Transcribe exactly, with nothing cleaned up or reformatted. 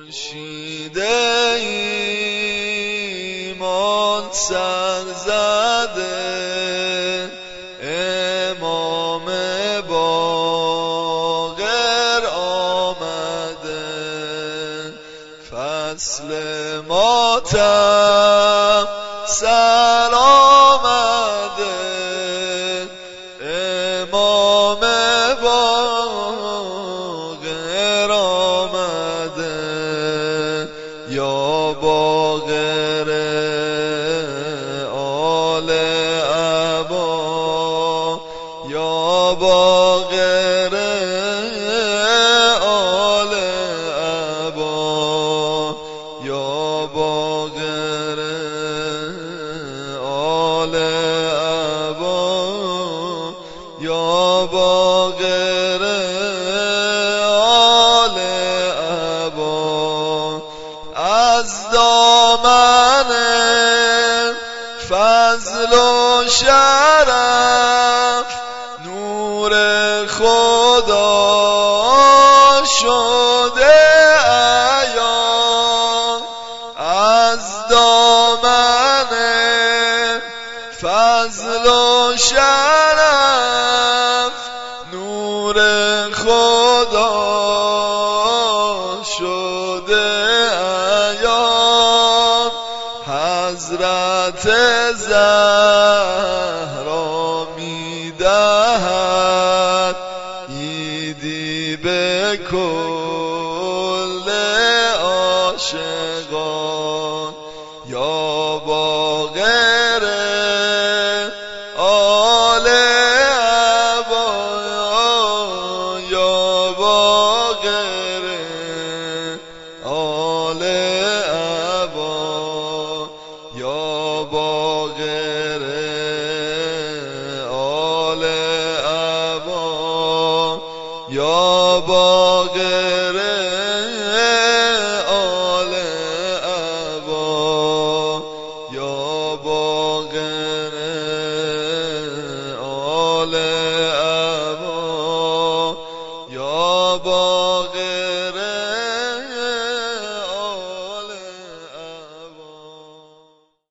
خورشید ایمان سر زده، امام باقر آمده، فصل ماتم سر آمده، امام باقر آمده، یا باقر آل عبا، یا باقر آل عبا، یا باقر آل عبا، یا باقر آل عبا. از دامن فضل و شرف نور خدا شده عیان، از دامن فضل و شرف نور خدا شده عیان، حضرت زهرا میدهد عیدی به کل عاشقان، یا باقر آل عبا، یا باقر آل عبا، یا باقر آل عبا، یا باقر آل عبا، یا باقر آل عبا، یا باقر